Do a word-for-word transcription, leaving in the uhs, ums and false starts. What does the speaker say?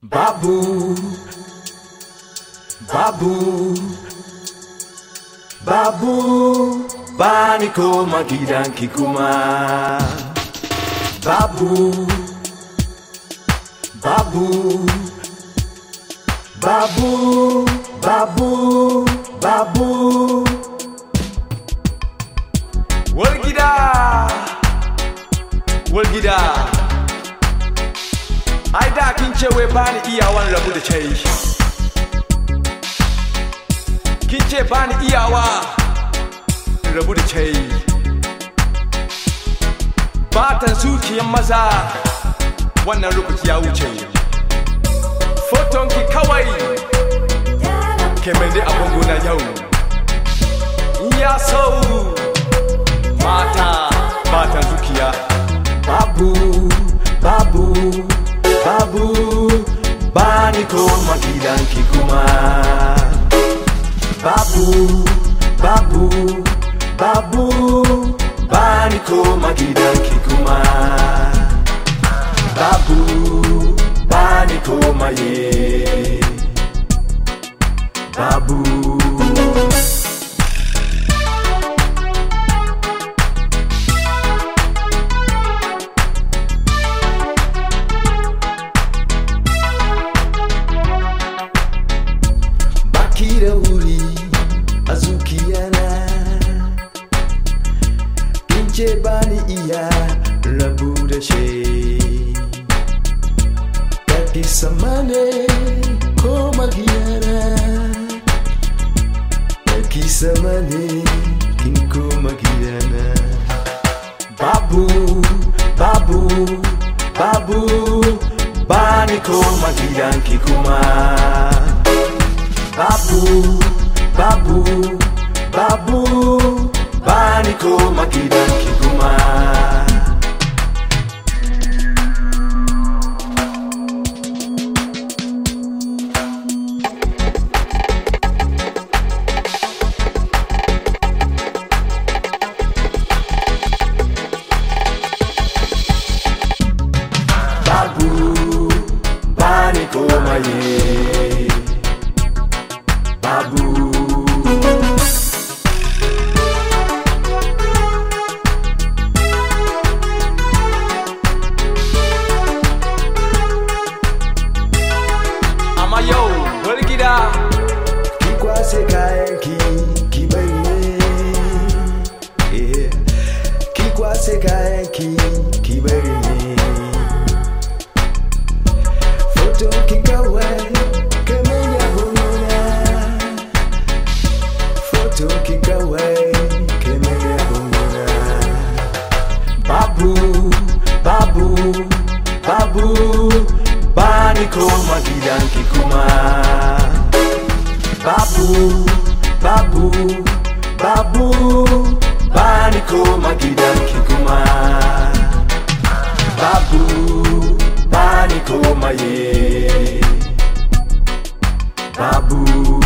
Babu, babu, babu, bani koma gidanki kuma. Babu, babu, babu, babu, babu. Walgida, walgida. Ai da kin ce wai bani iyawan rabu da kai. Kin ce bani iyawa rabu da kai. Batan zuciyan maza wannan lokaci ya wuce. Foton ki kawai ke mai dai abin gona yau. In ya so mata batan zuciya. Babu, babu, babu, bani koma gidanki kuma. Babu, babu, babu, bani koma gidanki kuma. Babu, bani koma ye. Babu. Da wuri a zuciyana kin ce bani iya rabu da shi. Kaki sama ne ko magiyana, kaki sama ne kin koma gidana. Babu, babu, babu, bani koma gidanki kuma. Babu, babu, babu, bani koma gidanki kuma. Babu, bani koma ye. Babu. Amma yau wani gida ki kwase kayanki ki bari ne. Ki kwase kayanki ki bari ne. Foto ki kawai ki kawai kemele bongona. Babu, babu, babu, bani koma gidanki kuma. Babu, babu, babu, bani koma gidanki kuma. Babu, bani koma ye. Babu.